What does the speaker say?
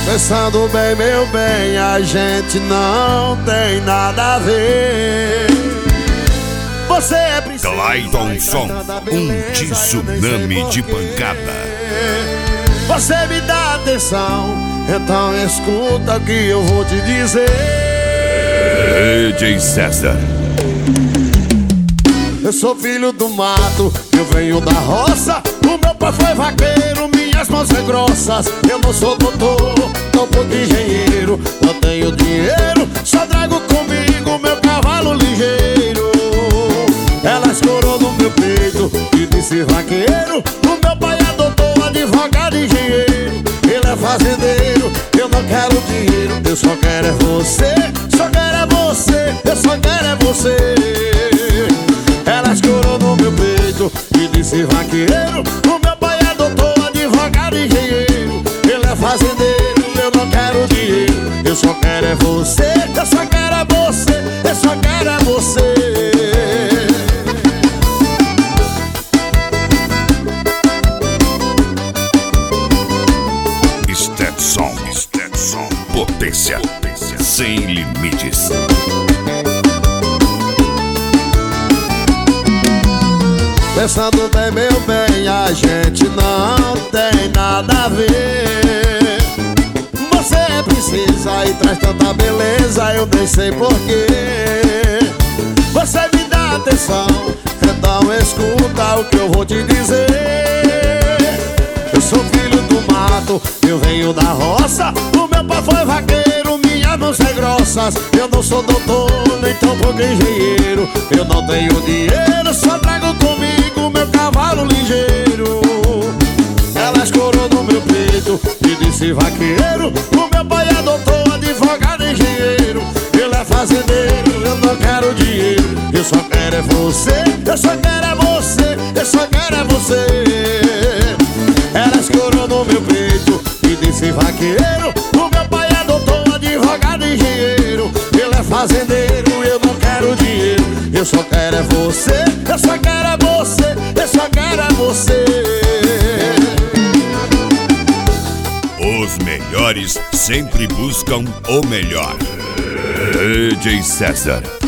Pensando bem, meu bem, a gente não tem nada a ver. Você é preciso Clayton Som, tsunami de pancada. Você me dá atenção, então escuta o que eu vou te dizer. DJ César. Eu sou filho do mato, eu venho da roça. O meu pai foi vaqueiro, minhas mãos são grossas. Eu não sou doutor, tampouco engenheiro. Não tenho dinheiro, só trago comigo meu cavalo ligeiro. Ela escorou no meu peito e disse vaqueiro. O meu pai é doutor, advogado, engenheiro. Ele é fazendeiro, eu não quero dinheiro. Eu só quero é você, só quero é você, eu só quero é você. Ela escorou no meu peito e disse vaqueiro. O meu pai é doutor, advogado, engenheiro. Ele é fazendeiro, eu não quero dinheiro. Eu só quero é você, eu só quero é você, eu só quero é você. Stetson, potência sem limites. Pensando bem, meu bem, a gente não tem nada a ver. Você precisa e traz tanta beleza, eu nem sei porquê. Você me dá atenção, então escuta o que eu vou te dizer. Eu sou filho do mato, eu venho da roça. O meu pai foi vaqueiro, minhas mãos são grossas. Eu não sou doutor, nem tampouco engenheiro. Eu não tenho dinheiro, só trago comigo meu cavalo ligeiro. Ela escorou no meu peito e disse vaqueiro. O meu pai é doutor, advogado, engenheiro. Ele é fazendeiro, eu não quero dinheiro. Eu só quero é você, eu só quero é você, eu só quero é você. Ela escorou no meu peito e disse vaqueiro. O meu pai é doutor, advogado, engenheiro. Ele é fazendeiro, eu não quero dinheiro. Eu só quero é você, eu só quero é você, eu só quero é você. Os melhores sempre buscam o melhor. DJ César.